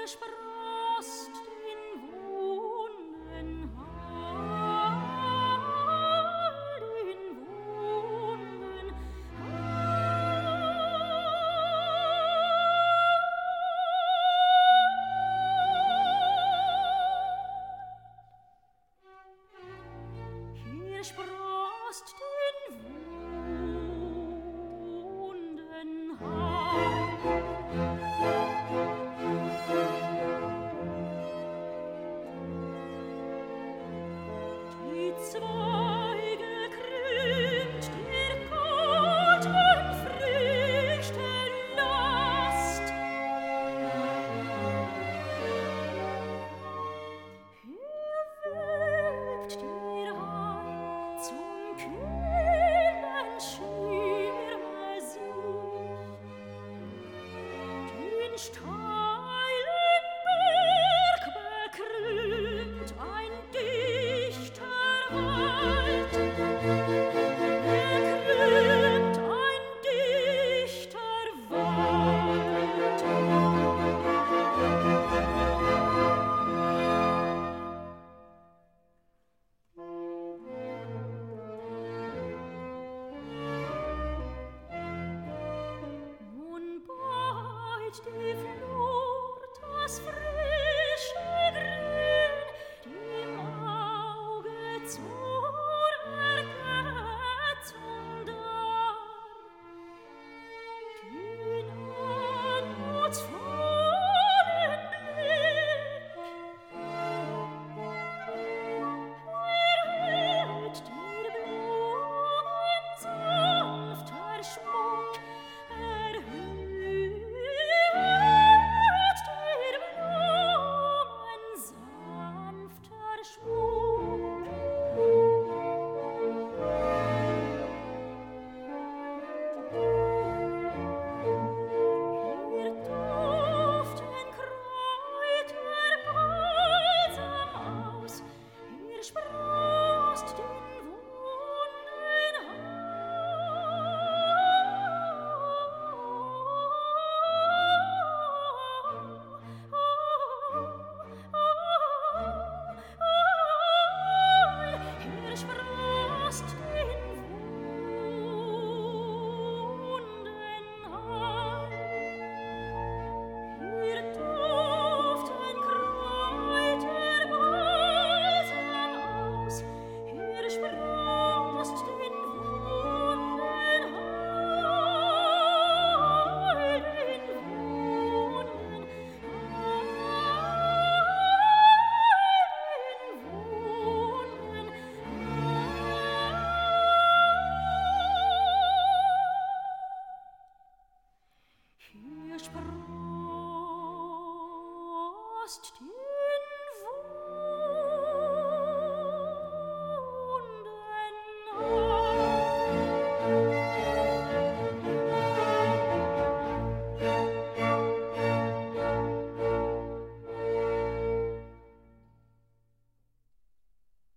sproßt den Wunden den Wunden Hier sproßt den Wunden Die Zweige krümmt der kalten Früchte Last. Hier wölbt der Hai zum kühlen Schirme sich den steilen Berg bekrümmt ein dichter Wald, bekrümmt ein dichter Wald. Nun beut die Flur das frische Grün dem Auge zur Ergötzung dar. Den anmutsvollen Blick erhöht der Blumen sanfter Schmuck, erhöht der Blumen sanfter Schmuck. Hier duften Kräuter balsam aus, hier sproßt den Wunden Hier sproßt den Wunden Hier duften Kräuter balsam aus, hier sproßt den Wunden Hier sproßt